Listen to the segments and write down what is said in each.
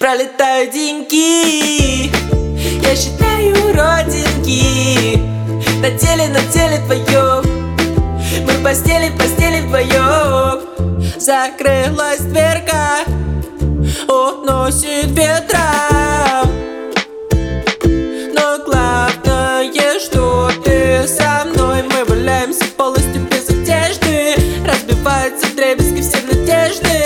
Пролетают деньки, я считаю родинки на теле твоем. Мы в постели вдвоем. Закрылась дверка, уносит ветром. Но главное, что ты со мной. Мы валяемся полностью без одежды. Разбиваются вдребезги все надежды.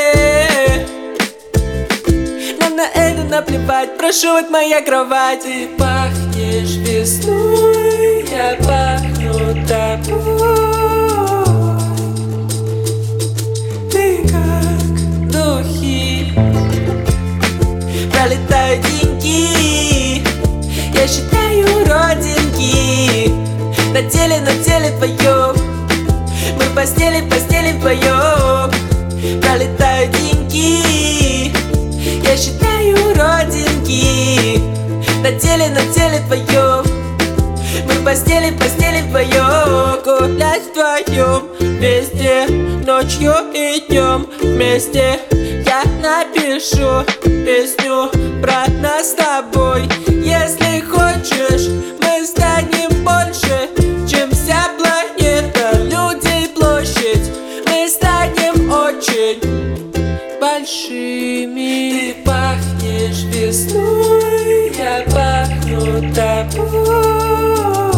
Нам на это наплевать, прошу, от моя кровать. Ты пахнешь весной, я пахну тобой. Ты как духи. Пролетают деньги, я считаю родинки на теле твоем. Мы в постели вдвоем. Пролетают деньги, я считаю родинки на теле твоем. Мы в постели вдвоем. Гулять вдвоем везде, ночью и днем вместе. Я напишу песню про нас с тобой. Если хочешь, мы станем больше, чем вся планета. Люди, площадь, мы станем очень большими. Ты пахнешь весной, я пахну тобой.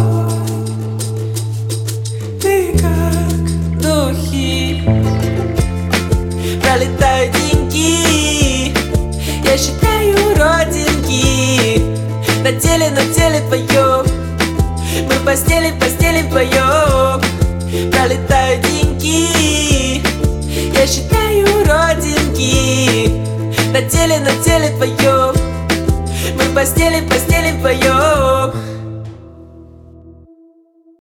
Ты как духи. Пролетают деньги, я считаю родинки на теле твоем. Мы в постели вдвоем. Пролетают деньги, я считаю родинки на теле твоем. Мы в постели вдвоем.